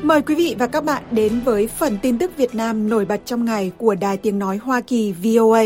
Mời quý vị và các bạn đến với phần tin tức Việt Nam nổi bật trong ngày của Đài Tiếng Nói Hoa Kỳ VOA.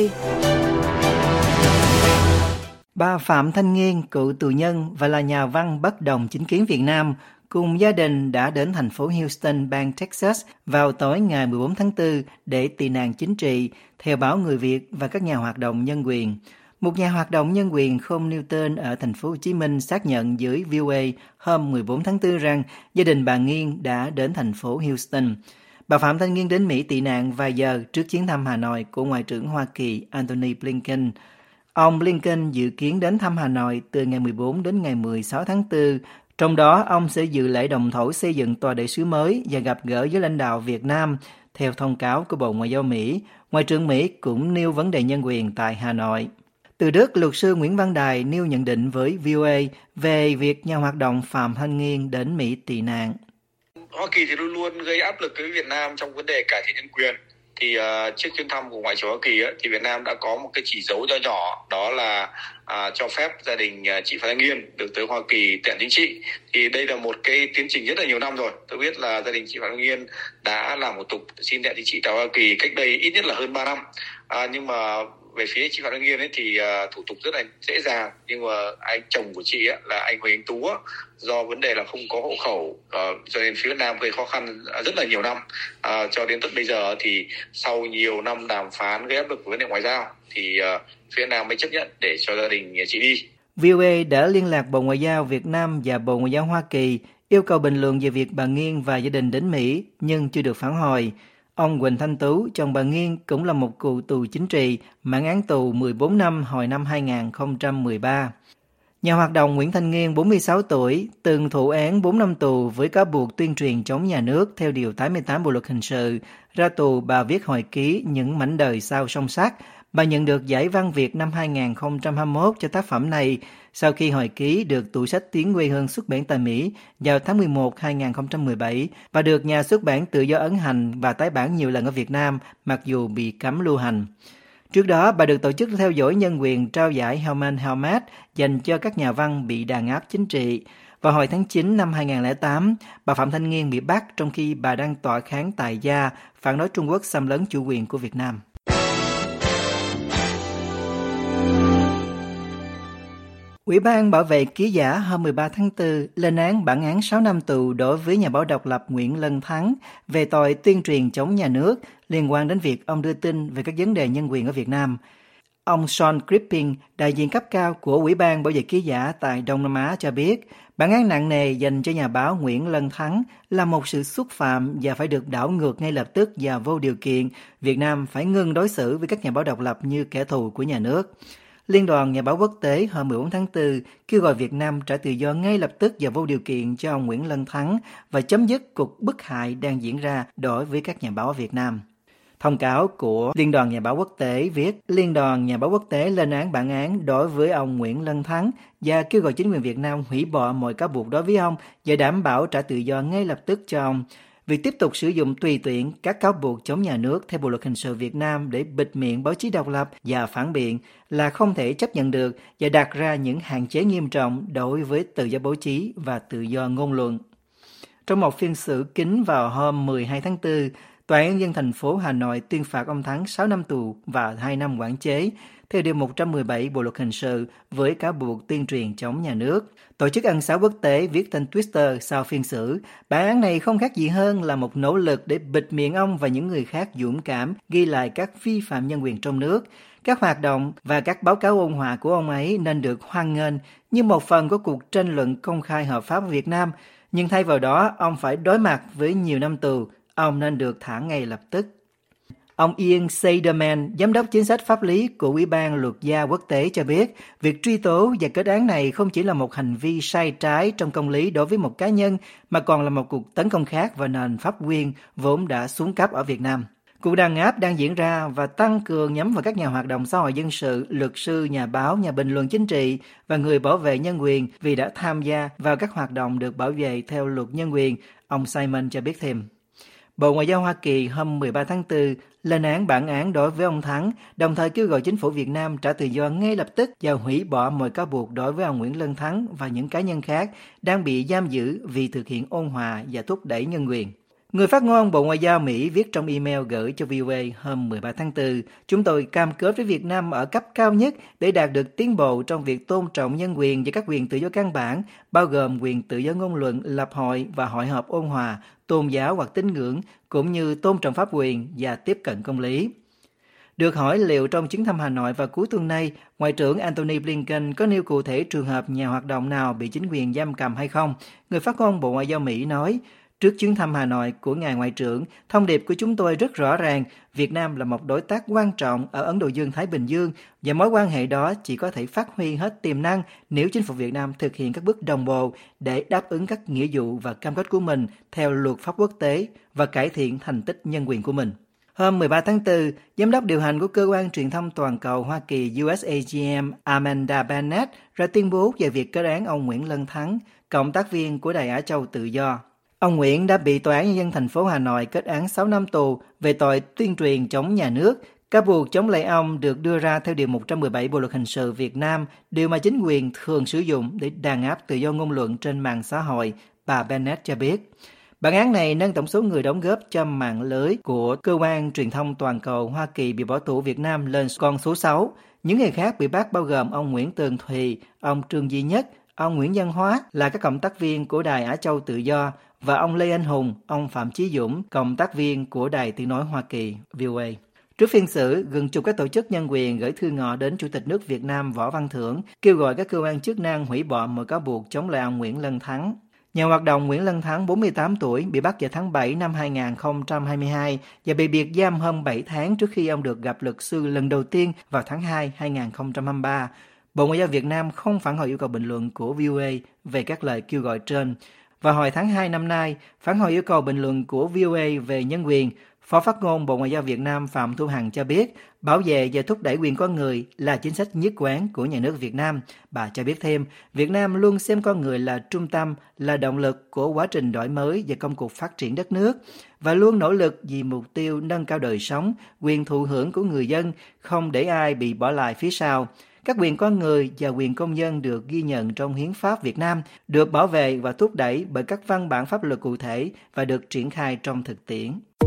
Bà Phạm Thanh Nghiên, cựu tù nhân và là nhà văn bất đồng chính kiến Việt Nam, cùng gia đình đã đến thành phố Houston, bang Texas vào tối ngày 14 tháng 4 để tị nạn chính trị, theo báo Người Việt và các nhà hoạt động nhân quyền. Một nhà hoạt động nhân quyền không nêu tên ở thành phố Hồ Chí Minh xác nhận với VOA hôm 14 tháng 4 rằng gia đình bà Nghiên đã đến thành phố Houston. Bà Phạm Thanh Nghiên đến Mỹ tị nạn vài giờ trước chuyến thăm Hà Nội của Ngoại trưởng Hoa Kỳ Antony Blinken. Ông Blinken dự kiến đến thăm Hà Nội từ ngày 14 đến ngày 16 tháng 4. Trong đó, ông sẽ dự lễ động thổ xây dựng tòa đại sứ mới và gặp gỡ với lãnh đạo Việt Nam. Theo thông cáo của Bộ Ngoại giao Mỹ, Ngoại trưởng Mỹ cũng nêu vấn đề nhân quyền tại Hà Nội. Từ Đức, luật sư Nguyễn Văn Đài nêu nhận định với VOA về việc nhà hoạt động Phạm Thanh Nghiên đến Mỹ tị nạn. Hoa Kỳ thì luôn luôn gây áp lực với Việt Nam trong vấn đề cải thiện nhân quyền. Thì trước chuyến thăm của Ngoại trưởng Hoa Kỳ thì Việt Nam đã có một cái chỉ dấu nho nhỏ, đó là cho phép gia đình chị Phạm Thanh Nghiên được tới Hoa Kỳ tị nạn chính trị. Thì đây là một cái tiến trình rất là nhiều năm rồi. Tôi biết là gia đình chị Phạm Thanh Nghiên đã làm thủ tục xin tị nạn chính trị tại Hoa Kỳ cách đây ít nhất là hơn 3 năm. Nhưng mà về phía chị Phạm Thanh Nghiên thì thủ tục rất là dễ dàng, nhưng mà anh chồng của chị là anh Huỳnh Anh Tú do vấn đề là không có hộ khẩu, cho nên phía Việt Nam gây khó khăn rất là nhiều năm, cho đến tận bây giờ thì sau nhiều năm đàm phán gây áp lực với vấn đề ngoại giao thì phía Việt Nam mới chấp nhận để cho gia đình chị đi. VOA đã liên lạc Bộ Ngoại giao Việt Nam và Bộ Ngoại giao Hoa Kỳ yêu cầu bình luận về việc bà Nghiên và gia đình đến Mỹ nhưng chưa được phản hồi. Ông Huỳnh Thanh Tú, chồng bà Nghiên, cũng là một cựu tù chính trị, mãn án tù 14 năm hồi năm 2013. Nhà hoạt động Nguyễn Thanh Nghiên, 46 tuổi, từng thụ án 4 năm tù với cáo buộc tuyên truyền chống nhà nước theo Điều 88 Bộ Luật Hình sự. Ra tù, bà viết hồi ký Những mảnh đời sau song sắt. Bà nhận được giải Văn Việt năm 2021 cho tác phẩm này, sau khi hồi ký được tủ sách Tiếng Quê Hương xuất bản tại Mỹ vào tháng 11 2017 và được nhà xuất bản Tự do ấn hành và tái bản nhiều lần ở Việt Nam, mặc dù bị cấm lưu hành. Trước đó, bà được Tổ chức theo dõi nhân quyền trao giải Herman Helmut dành cho các nhà văn bị đàn áp chính trị. Vào hồi tháng 9 năm 2008, bà Phạm Thanh Nghiên bị bắt trong khi bà đang tòa kháng tại gia phản đối Trung Quốc xâm lấn chủ quyền của Việt Nam. Ủy ban Bảo vệ ký giả hôm 13 tháng 4 lên án bản án 6 năm tù đối với nhà báo độc lập Nguyễn Lân Thắng về tội tuyên truyền chống nhà nước liên quan đến việc ông đưa tin về các vấn đề nhân quyền ở Việt Nam. Ông Sean Crippin, đại diện cấp cao của Ủy ban Bảo vệ ký giả tại Đông Nam Á cho biết, bản án nặng nề dành cho nhà báo Nguyễn Lân Thắng là một sự xúc phạm và phải được đảo ngược ngay lập tức và vô điều kiện. Việt Nam phải ngừng đối xử với các nhà báo độc lập như kẻ thù của nhà nước. Liên đoàn Nhà báo Quốc tế hôm 14 tháng 4 kêu gọi Việt Nam trả tự do ngay lập tức và vô điều kiện cho ông Nguyễn Lân Thắng và chấm dứt cuộc bức hại đang diễn ra đối với các nhà báo ở Việt Nam. Thông cáo của Liên đoàn Nhà báo Quốc tế viết, Liên đoàn Nhà báo Quốc tế lên án bản án đối với ông Nguyễn Lân Thắng và kêu gọi chính quyền Việt Nam hủy bỏ mọi cáo buộc đối với ông và đảm bảo trả tự do ngay lập tức cho ông. Việc tiếp tục sử dụng tùy tiện các cáo buộc chống nhà nước theo Bộ Luật Hình sự Việt Nam để bịt miệng báo chí độc lập và phản biện là không thể chấp nhận được và đặt ra những hạn chế nghiêm trọng đối với tự do báo chí và tự do ngôn luận. Trong một phiên xử kín vào hôm 12 tháng 4, Tòa án Nhân dân thành phố Hà Nội tuyên phạt ông Thắng 6 năm tù và 2 năm quản chế theo Điều 117 Bộ Luật Hình sự với cáo buộc tuyên truyền chống nhà nước. Tổ chức Ân xá Quốc tế viết trên Twitter sau phiên xử, bản án này không khác gì hơn là một nỗ lực để bịt miệng ông và những người khác dũng cảm ghi lại các vi phạm nhân quyền trong nước. Các hoạt động và các báo cáo ôn hòa của ông ấy nên được hoan nghênh như một phần của cuộc tranh luận công khai hợp pháp ở Việt Nam, nhưng thay vào đó, ông phải đối mặt với nhiều năm tù. Ông nên được thả ngay lập tức. Ông Ian Seiderman, giám đốc chính sách pháp lý của Ủy ban Luật gia Quốc tế cho biết, việc truy tố và kết án này không chỉ là một hành vi sai trái trong công lý đối với một cá nhân, mà còn là một cuộc tấn công khác vào nền pháp quyền vốn đã xuống cấp ở Việt Nam. Cuộc đàn áp đang diễn ra và tăng cường nhắm vào các nhà hoạt động xã hội dân sự, luật sư, nhà báo, nhà bình luận chính trị và người bảo vệ nhân quyền vì đã tham gia vào các hoạt động được bảo vệ theo luật nhân quyền, ông Simon cho biết thêm. Bộ Ngoại giao Hoa Kỳ hôm 13 tháng 4 lên án bản án đối với ông Thắng, đồng thời kêu gọi chính phủ Việt Nam trả tự do ngay lập tức và hủy bỏ mọi cáo buộc đối với ông Nguyễn Lân Thắng và những cá nhân khác đang bị giam giữ vì thực hiện ôn hòa và thúc đẩy nhân quyền. Người phát ngôn Bộ Ngoại giao Mỹ viết trong email gửi cho VOA hôm 13 tháng 4, chúng tôi cam kết với Việt Nam ở cấp cao nhất để đạt được tiến bộ trong việc tôn trọng nhân quyền và các quyền tự do căn bản, bao gồm quyền tự do ngôn luận, lập hội và hội họp ôn hòa, tôn giáo hoặc tín ngưỡng, cũng như tôn trọng pháp quyền và tiếp cận công lý. Được hỏi liệu trong chuyến thăm Hà Nội vào cuối tuần này, Ngoại trưởng Antony Blinken có nêu cụ thể trường hợp nhà hoạt động nào bị chính quyền giam cầm hay không, người phát ngôn Bộ Ngoại giao Mỹ nói, trước chuyến thăm Hà Nội của ngài Ngoại trưởng, thông điệp của chúng tôi rất rõ ràng, Việt Nam là một đối tác quan trọng ở Ấn Độ Dương-Thái Bình Dương và mối quan hệ đó chỉ có thể phát huy hết tiềm năng nếu chính phủ Việt Nam thực hiện các bước đồng bộ để đáp ứng các nghĩa vụ và cam kết của mình theo luật pháp quốc tế và cải thiện thành tích nhân quyền của mình. Hôm 13 tháng 4, Giám đốc điều hành của Cơ quan Truyền thông Toàn cầu Hoa Kỳ USAGM Amanda Bennett ra tuyên bố về việc kết án ông Nguyễn Lân Thắng, cộng tác viên của Đài Á Châu Tự Do. Ông Nguyễn đã bị Tòa án Nhân dân thành phố Hà Nội kết án 6 năm tù về tội tuyên truyền chống nhà nước. Các buộc chống lại ông được đưa ra theo Điều 117 Bộ Luật Hình sự Việt Nam, điều mà chính quyền thường sử dụng để đàn áp tự do ngôn luận trên mạng xã hội, bà Bennett cho biết. Bản án này nâng tổng số người đóng góp cho mạng lưới của Cơ quan Truyền thông Toàn cầu Hoa Kỳ bị bỏ tù Việt Nam lên con số 6. Những người khác bị bắt bao gồm ông Nguyễn Tường Thùy, ông Trương Duy Nhất, ông Nguyễn Văn Hóa là các cộng tác viên của Đài Á Châu Tự Do và ông Lê Anh Hùng, ông Phạm Chí Dũng, cộng tác viên của Đài Tiếng nói Hoa Kỳ, VOA. Trước phiên xử, gần chục các tổ chức nhân quyền gửi thư ngỏ đến Chủ tịch nước Việt Nam Võ Văn Thưởng, kêu gọi các cơ quan chức năng hủy bỏ mọi cáo buộc chống lại ông Nguyễn Lân Thắng. Nhà hoạt động Nguyễn Lân Thắng, 48 tuổi, bị bắt vào tháng 7 năm 2022 và bị biệt giam hơn 7 tháng trước khi ông được gặp luật sư lần đầu tiên vào tháng 2 2023. Bộ Ngoại giao Việt Nam không phản hồi yêu cầu bình luận của VOA về các lời kêu gọi trên. Và hồi tháng 2 năm nay, phản hồi yêu cầu bình luận của VOA về nhân quyền, Phó phát ngôn Bộ Ngoại giao Việt Nam Phạm Thu Hằng cho biết, bảo vệ và thúc đẩy quyền con người là chính sách nhất quán của nhà nước Việt Nam. Bà cho biết thêm, Việt Nam luôn xem con người là trung tâm, là động lực của quá trình đổi mới và công cuộc phát triển đất nước, và luôn nỗ lực vì mục tiêu nâng cao đời sống, quyền thụ hưởng của người dân, không để ai bị bỏ lại phía sau. Các quyền con người và quyền công dân được ghi nhận trong Hiến pháp Việt Nam, được bảo vệ và thúc đẩy bởi các văn bản pháp luật cụ thể và được triển khai trong thực tiễn.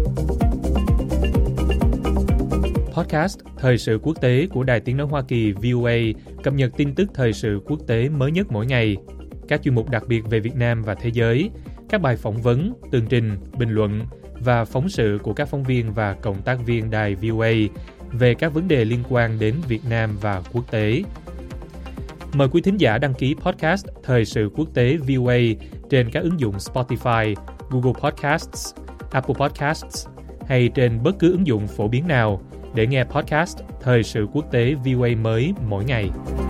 Podcast Thời sự quốc tế của Đài Tiếng nói Hoa Kỳ VOA cập nhật tin tức thời sự quốc tế mới nhất mỗi ngày. Các chuyên mục đặc biệt về Việt Nam và thế giới, các bài phỏng vấn, tường trình, bình luận và phóng sự của các phóng viên và cộng tác viên đài VOA về các vấn đề liên quan đến Việt Nam và quốc tế. Mời quý thính giả đăng ký podcast Thời sự quốc tế VOA trên các ứng dụng Spotify, Google Podcasts, Apple Podcasts hay trên bất cứ ứng dụng phổ biến nào để nghe podcast Thời sự quốc tế VOA mới mỗi ngày.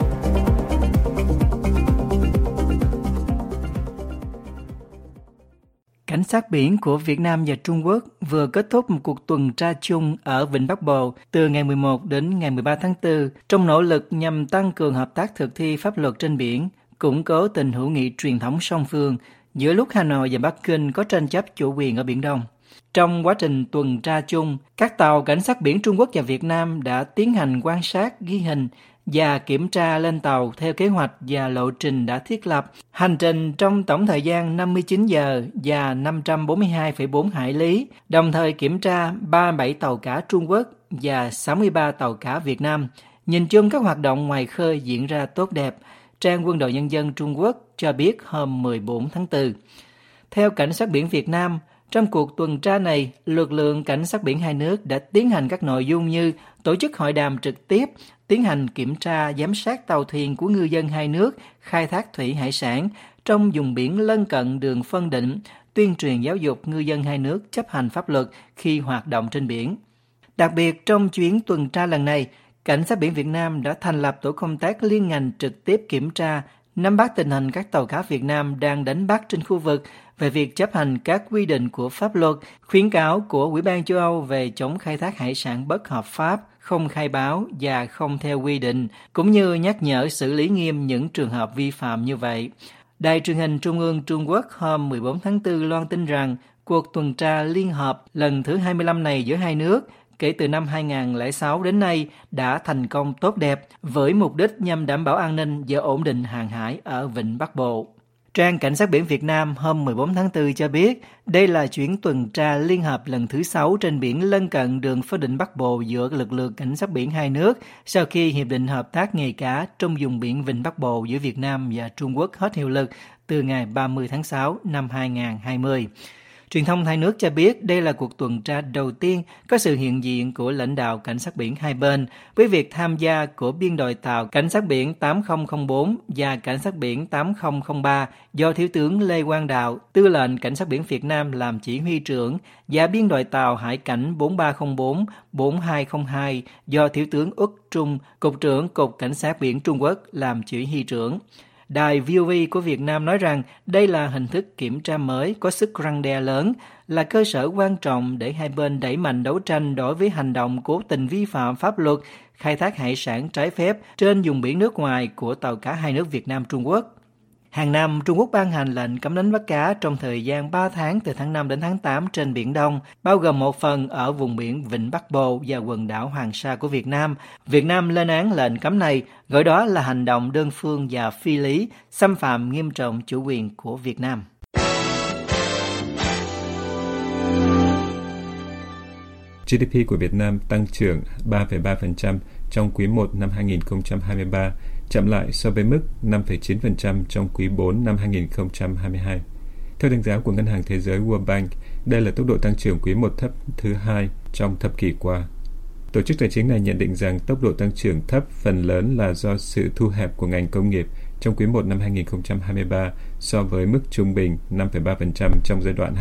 Cảnh sát biển của Việt Nam và Trung Quốc vừa kết thúc một cuộc tuần tra chung ở Vịnh Bắc Bộ từ ngày 11 đến ngày 13 tháng 4 trong nỗ lực nhằm tăng cường hợp tác thực thi pháp luật trên biển, củng cố tình hữu nghị truyền thống song phương giữa lúc Hà Nội và Bắc Kinh có tranh chấp chủ quyền ở Biển Đông. Trong quá trình tuần tra chung, các tàu cảnh sát biển Trung Quốc và Việt Nam đã tiến hành quan sát, ghi hình và kiểm tra lên tàu theo kế hoạch và lộ trình đã thiết lập. Hành trình trong tổng thời gian 59 giờ và 542,4 hải lý, đồng thời kiểm tra 37 tàu cá Trung Quốc và 63 tàu cá Việt Nam. Nhìn chung các hoạt động ngoài khơi diễn ra tốt đẹp, trang Quân đội Nhân dân Trung Quốc cho biết hôm 14 tháng 4. Theo Cảnh sát biển Việt Nam, trong cuộc tuần tra này, lực lượng cảnh sát biển hai nước đã tiến hành các nội dung như tổ chức hội đàm trực tiếp, tiến hành kiểm tra, giám sát tàu thuyền của ngư dân hai nước khai thác thủy hải sản trong vùng biển lân cận đường phân định, tuyên truyền giáo dục ngư dân hai nước chấp hành pháp luật khi hoạt động trên biển. Đặc biệt trong chuyến tuần tra lần này, Cảnh sát biển Việt Nam đã thành lập tổ công tác liên ngành trực tiếp kiểm tra, nắm bắt tình hình các tàu cá Việt Nam đang đánh bắt trên khu vực về việc chấp hành các quy định của pháp luật, khuyến cáo của Ủy ban châu Âu về chống khai thác hải sản bất hợp pháp, không khai báo và không theo quy định, cũng như nhắc nhở xử lý nghiêm những trường hợp vi phạm như vậy. Đài truyền hình Trung ương Trung Quốc hôm 14 tháng 4 loan tin rằng cuộc tuần tra liên hợp lần thứ 25 này giữa hai nước kể từ năm 2006 đến nay đã thành công tốt đẹp với mục đích nhằm đảm bảo an ninh và ổn định hàng hải ở Vịnh Bắc Bộ. Trang Cảnh sát biển Việt Nam hôm 14 tháng 4 cho biết đây là chuyến tuần tra liên hợp lần thứ 6 trên biển lân cận đường Pháo Định Bắc Bộ giữa lực lượng cảnh sát biển hai nước sau khi Hiệp định Hợp tác nghề cá trong vùng biển Vịnh Bắc Bộ giữa Việt Nam và Trung Quốc hết hiệu lực từ ngày 30 tháng 6 năm 2020. Truyền thông hai nước cho biết đây là cuộc tuần tra đầu tiên có sự hiện diện của lãnh đạo cảnh sát biển hai bên, với việc tham gia của biên đội tàu cảnh sát biển 8004 và cảnh sát biển 8003 do Thiếu tướng Lê Quang Đạo, Tư lệnh Cảnh sát biển Việt Nam làm chỉ huy trưởng, và biên đội tàu Hải cảnh 4304, 4202 do Thiếu tướng Uất Trung, Cục trưởng Cục Cảnh sát biển Trung Quốc làm chỉ huy trưởng. Đài VOV của Việt Nam nói rằng đây là hình thức kiểm tra mới có sức răn đe lớn, là cơ sở quan trọng để hai bên đẩy mạnh đấu tranh đối với hành động cố tình vi phạm pháp luật, khai thác hải sản trái phép trên vùng biển nước ngoài của tàu cá hai nước Việt Nam Trung Quốc. Hàng năm, Trung Quốc ban hành lệnh cấm đánh bắt cá trong thời gian 3 tháng từ tháng 5 đến tháng 8 trên Biển Đông, bao gồm một phần ở vùng biển Vịnh Bắc Bộ và quần đảo Hoàng Sa của Việt Nam. Việt Nam lên án lệnh cấm này, gọi đó là hành động đơn phương và phi lý, xâm phạm nghiêm trọng chủ quyền của Việt Nam. GDP của Việt Nam tăng trưởng 3,3% trong quý 1 năm 2023, chậm lại so với mức 5,9% trong quý 4 năm 2022. Theo đánh giá của Ngân hàng Thế giới World Bank, đây là tốc độ tăng trưởng quý 1 thấp thứ hai trong thập kỷ qua. Tổ chức tài chính này nhận định rằng tốc độ tăng trưởng thấp phần lớn là do sự thu hẹp của ngành công nghiệp trong quý 1 năm 2023 so với mức trung bình 5,3% trong giai đoạn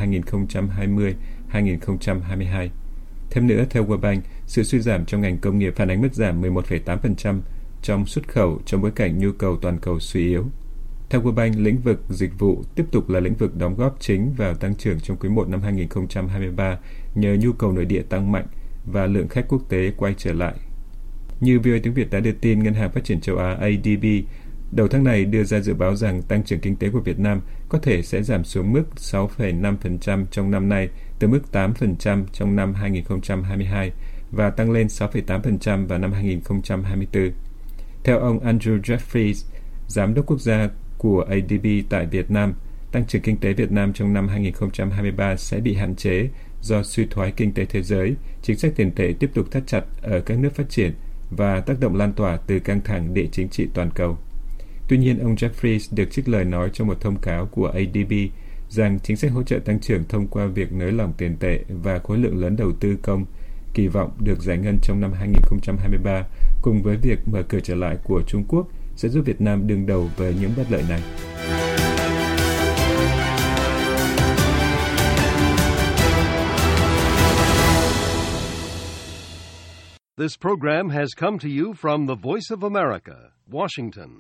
2020-2022. Thêm nữa, theo World Bank, sự suy giảm trong ngành công nghiệp phản ánh mức giảm 11,8% trong xuất khẩu trong bối cảnh nhu cầu toàn cầu suy yếu. Theo World Bank, lĩnh vực dịch vụ tiếp tục là lĩnh vực đóng góp chính vào tăng trưởng trong quý 1 năm 2023 nhờ nhu cầu nội địa tăng mạnh và lượng khách quốc tế quay trở lại. Như VOA tiếng Việt đã đưa tin, Ngân hàng Phát triển châu Á ADB đầu tháng này đưa ra dự báo rằng tăng trưởng kinh tế của Việt Nam có thể sẽ giảm xuống mức 6,5% trong năm nay từ mức 8% trong năm 2022 và tăng lên 6,8% vào năm 2024. Theo ông Andrew Jeffries, Giám đốc quốc gia của ADB tại Việt Nam, tăng trưởng kinh tế Việt Nam trong năm 2023 sẽ bị hạn chế do suy thoái kinh tế thế giới, chính sách tiền tệ tiếp tục thắt chặt ở các nước phát triển và tác động lan tỏa từ căng thẳng địa chính trị toàn cầu. Tuy nhiên, ông Jeffries được trích lời nói trong một thông cáo của ADB rằng chính sách hỗ trợ tăng trưởng thông qua việc nới lỏng tiền tệ và khối lượng lớn đầu tư công kỳ vọng được giải ngân trong năm 2023 cùng với việc mở cửa trở lại của Trung Quốc sẽ giúp Việt Nam đương đầu với những bất lợi này. This program has come to you from the Voice of America, Washington.